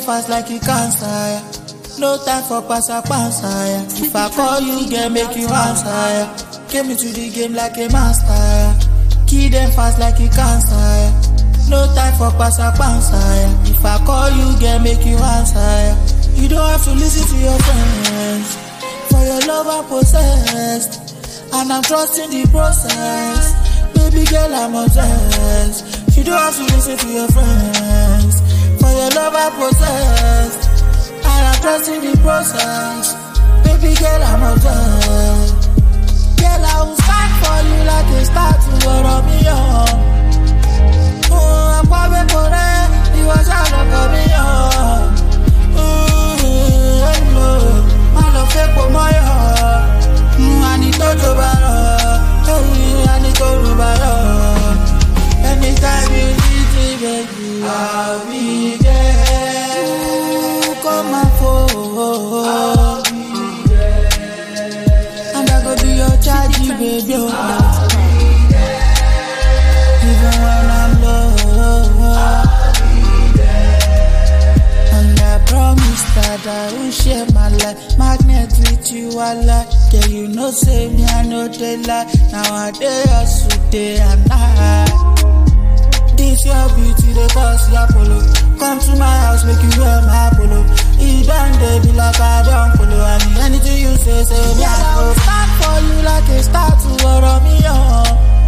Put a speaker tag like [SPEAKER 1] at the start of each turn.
[SPEAKER 1] fast like you cancer. No time for passa. If I call you, girl, make you answer. Came into the game like a master. Kill them fast like you cancer. No time for passa. If I call you, girl, make you answer. You don't have to listen to your friends. For your love I'm possessed, and I'm trusting the process. Baby girl, I'm obsessed. You don't have to listen to your friends. For your love I'm possessed, and I'm trusting the process. Baby girl, I'm obsessed. Girl, I will stand for you like a statue of me on. Oh, I'm probably correct. You was out of me on. I love fake for my heart. I need to do better. I need to do better. Anytime you need me, baby, I'll be there. Ooh, come my phone. I'll be there. And I go be your charge, baby. I'll be there. Even when I'm low, I'll be there. And I promise that I will share my life. Magnet with you, I like. Yeah, you know, say me, I know they lie. Nowadays, I shoot day and night. This your beauty, they cause your polo. Come to my house, make you wear my polo. Even they be like I don't follow. And anything you say me, I go stand for you like a statue of me, oh.